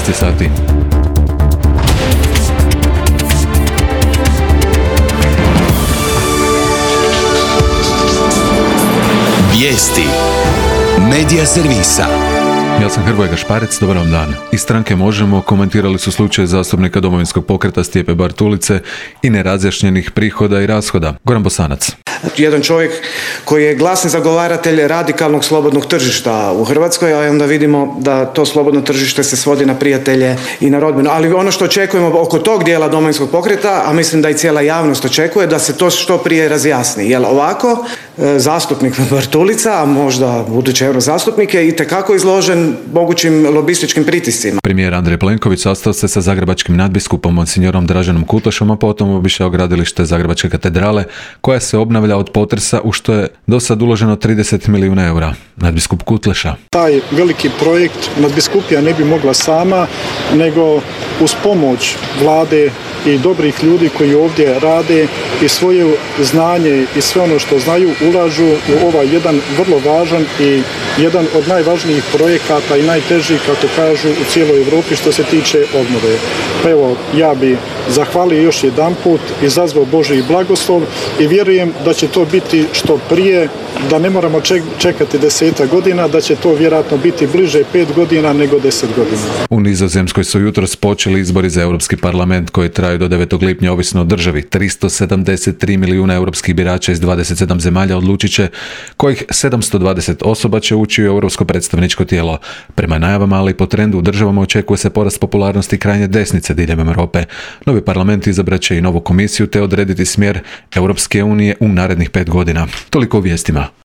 13 sati. Vijesti Medija servisa. Ja sam Hrvoje Gašparec, dobar vam dan. Iz stranke Možemo komentirali su slučaj zastupnika Domovinskog pokreta Stijepe Bartulice i nerazjašnjenih prihoda i rashoda. Goran Bosanac. Jedan čovjek koji je glasni zagovaratelj radikalnog slobodnog tržišta u Hrvatskoj, a onda vidimo da to slobodno tržište se svodi na prijatelje i na rodbinu. Ali ono što očekujemo oko tog dijela Domovinskog pokreta, a mislim da i cijela javnost očekuje, da se to što prije razjasni. Jer ovako, zastupnik Bartulica, a možda budući eurozastupnik, je itekako izložen mogućim lobističkim pritiscima. Premijer Andrej Plenković sastao se sa zagrebačkim nadbiskupom monsignorom Draženom Kutlešom, a potom obišao gradilište Zagrebačke katedrale, koja se obnavlja od potresa, u što je do sad uloženo 30 milijuna eura. Nadbiskup Kutleša. Taj veliki projekt nadbiskupija ne bi mogla sama, nego uz pomoć vlade i dobrih ljudi koji ovdje rade i svoje znanje i sve ono što znaju ulažu u ovaj jedan vrlo važan i jedan od najvažnijih projekata i najtežih, kako kažu, u cijeloj Europi što se tiče obnove. Pa evo, ja bi zahvalio još jedanput, izazvao Božji blagoslov i vjerujem da će to biti što prije, da ne moramo čekati 10 godina, da će to vjerojatno biti bliže 5 godina nego 10 godina. U Nizozemskoj su jutros počeli izbori za Europski parlament koji traju do 9. lipnja ovisno o državi. 373 milijuna europskih birača iz 27 zemalja odlučit će kojih 720 osoba će ući u europsko predstavničko tijelo. Prema najavama, ali i po trendu u državama očekuje se porast popularnosti krajnje desnice diljem Europe. Novi parlament izabrat će i novu komisiju te odrediti smjer Europske unije u narednih 5 godina. Toliko u vijestima.